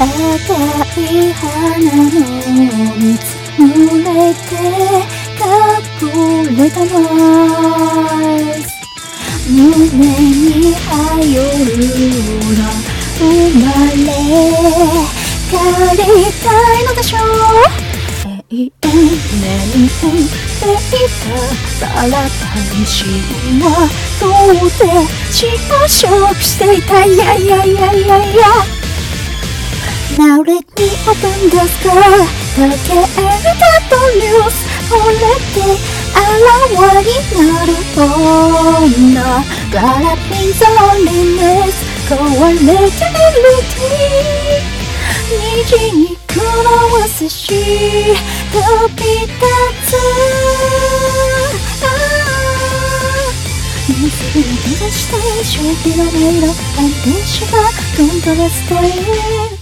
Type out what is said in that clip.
赤い花の見つ濡れて隠れたナイス胸に入るの生まれ変わりたいのでしょう永遠眠っていたバラ大使はどうで就職していたいやいやいやいやいやNow let me open the sky かけるタブニュースこれであらわになる女 But I think the loneliness 壊れてメロディ虹に狂わせし飛び立つ水に飛ばして正気の音色安定したコントラストへ